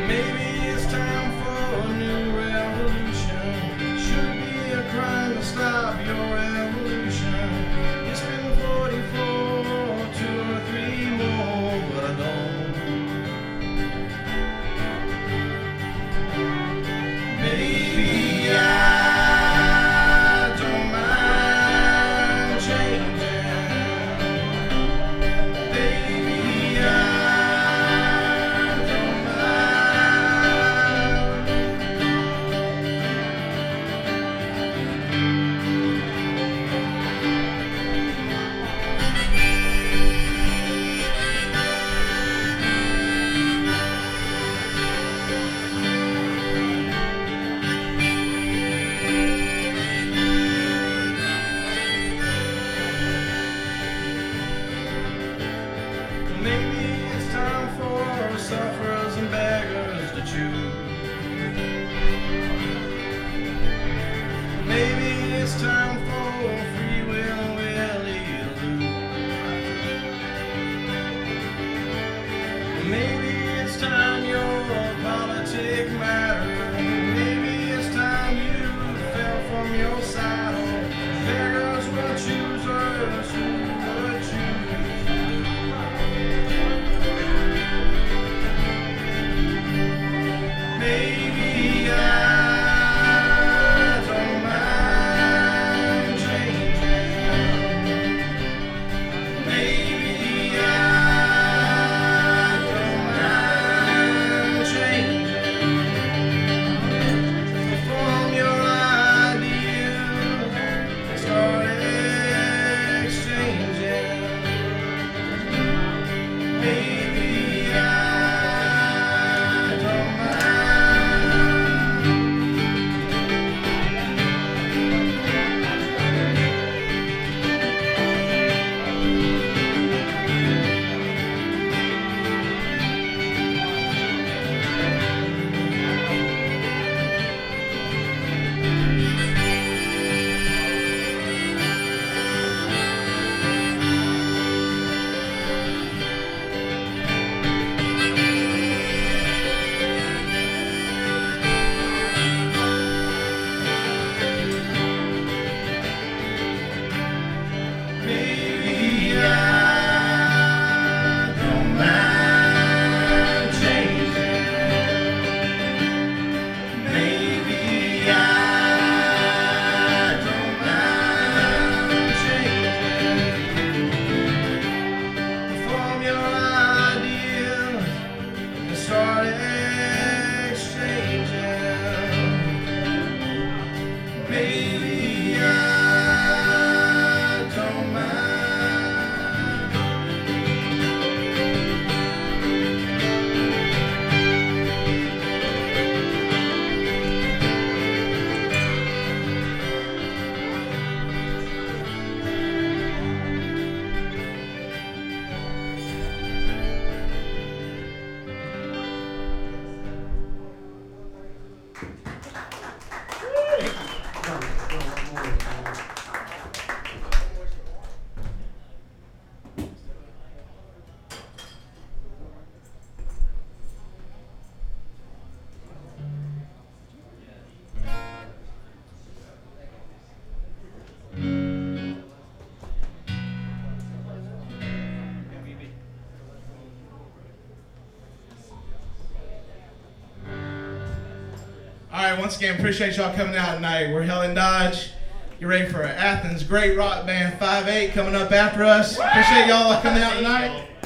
Maybe it's time for a new revolution. Should be a crime to stop your revolution. It's been 44, 2 or 3 more, but I don't. Maybe I don't mind changing. Maybe I don't Maybe it's time for sufferers and beggars to choose. Maybe it's time for free will and Willie to lose. Maybe it's time your politic matter. Maybe it's time you fell from your saddle. Beggars will choosers who would choose. Maybe I don't mind changing. Maybe I don't mind changing. Form your ideas, start exchanging. Maybe I don't Maybe I don't mind changing. Maybe I don't mind changing. Form your ideas and start exchanging. Maybe I don't mind. All right, once again, appreciate y'all coming out tonight. We're Hell and Dodge. You're ready for Athens' great rock band 5/8 coming up after us. Appreciate y'all coming out tonight.